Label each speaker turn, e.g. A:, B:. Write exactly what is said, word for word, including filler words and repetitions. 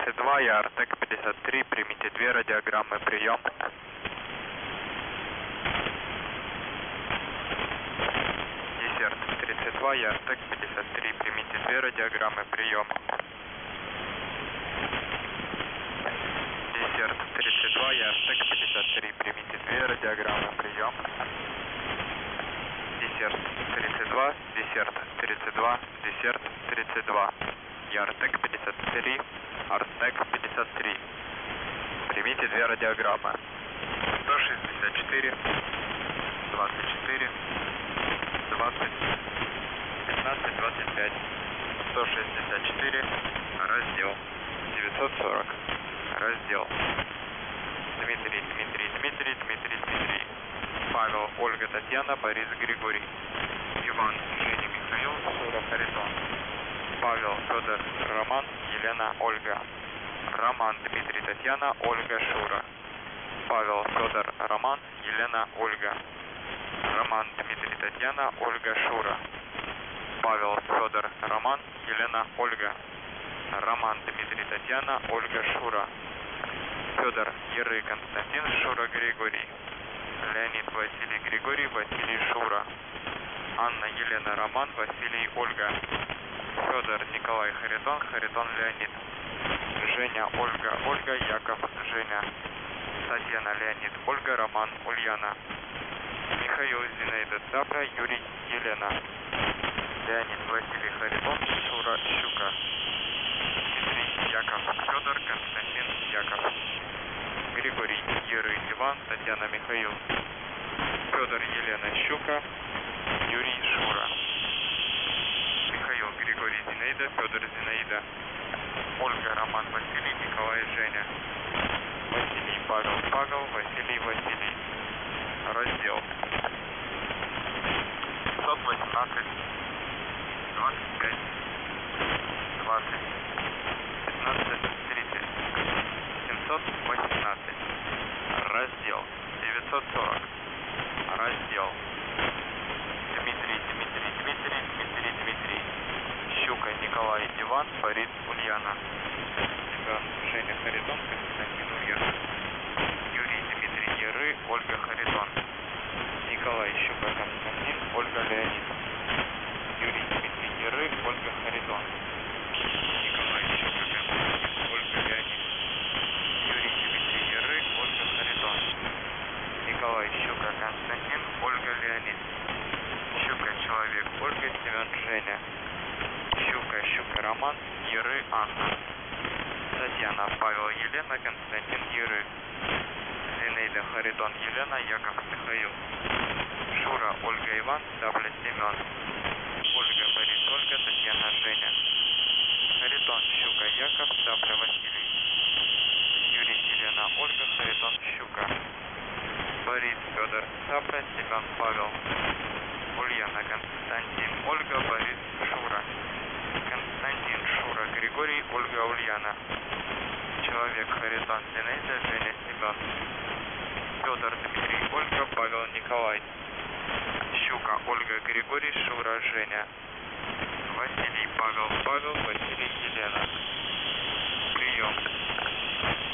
A: тридцать два, я Артек пятьдесят три, примите две радиограммы, прием. Десерт тридцать два, я Артек пятьдесят три, примите две радиограммы, прием. Десерт тридцать два, я Артек пятьдесят три, примите две радиограммы, прием. Десерт тридцать два, десерт тридцать два, десерт тридцать два. Я Артек пятьдесят три, Артек пятьдесят три. Примите две радиограммы. сто шестьдесят четыре, двадцать четыре, двадцать, пятнадцать, двадцать пять. сто шестьдесят четыре, раздел. девятьсот сорок, раздел. Дмитрий, Дмитрий, Дмитрий, Дмитрий, Дмитрий. Павел, Ольга, Татьяна, Борис, Григорий. Иван, Женя, Михаил, Шура, Харитон. Павел, Федор, Роман, Елена, Ольга. Роман, Дмитрий, Татьяна, Ольга, Шура. Павел, Федор, Роман, Елена, Ольга. Роман, Дмитрий, Татьяна, Ольга, Шура. Павел, Федор, Роман, Елена, Ольга. Роман, Дмитрий, Татьяна, Ольга, Шура. Федор, Еры, Константин, Шура, Григорий. Леонид, Василий, Григорий, Василий, Шура. Анна, Елена, Роман, Василий, Ольга. Федор, Николай, Харитон, Харитон, Леонид. Женя, Ольга, Ольга, Яков, Женя. Татьяна, Леонид, Ольга, Роман, Ульяна. Михаил, Зинаида, Цапля, Юрий, Елена. Леонид, Василий, Харитон, Шура, Щука. Дмитрий, Яков, Федор, Константин, Яков. Григорий, Еры, Иван, Татьяна, Михаил. Федор, Елена, Щука. Юрий, Шура. Михаил, Григорий, Зинаида, Федор, Зинаида. Ольга, Роман, Василий, Николай, Женя. Василий, Павел, Павел, Василий, Василий. Раздел. пятьсот восемнадцать, двадцать пять, двадцать, пятнадцать, тридцать. семьсот восемнадцать. Раздел. девятьсот сорок. Раздел. Дмитрий, Дмитрий, Дмитрий, Дмитрий, Дмитрий. Щука, Николай, Иван, Борис, Ульяна. Иван, Женя, Харитон, Константин, Ульяна. Юрий, Дмитрий, Еры, Ольга, Харитон. Николай, Щука, Константин, Ольга, Леонид. Юрий, Дмитрий, Еры, Ольга, Харитон. Николай, Щука, Константин, Ольга, Леонид. Юрий, Дмитрий, Еры, Ольга, Харитон. Николай, Щука, Константин, Ольга, Леонид. Щука, Человек, Ольга, Семен, Женя. Щука, Щука, Роман, Еры, Анна. Татьяна, Павел, Елена, Константин, Еры. Зинаида, Харитон, Елена, Яков, Михаил. Шура, Ольга, Иван, Цапля, Семен. Ольга, Борис, Ольга, Татьяна, Женя. Харитон, Щука, Яков, Цапля, Василий. Юрий, Елена, Ольга, Харитон, Щука. Борис, Федор, Цапля, Семен, Павел. Ульяна, Константин, Ольга, Борис, Шура. Константин, Шура, Григорий, Ольга, Ульяна. Человек, Харитон, Зинаида, Женя, Семен. Федор, Дмитрий, Ольга, Павел, Николай. Щука, Ольга, Григорий, Шура, Женя. Василий, Павел, Павел, Василий, Елена. Прием.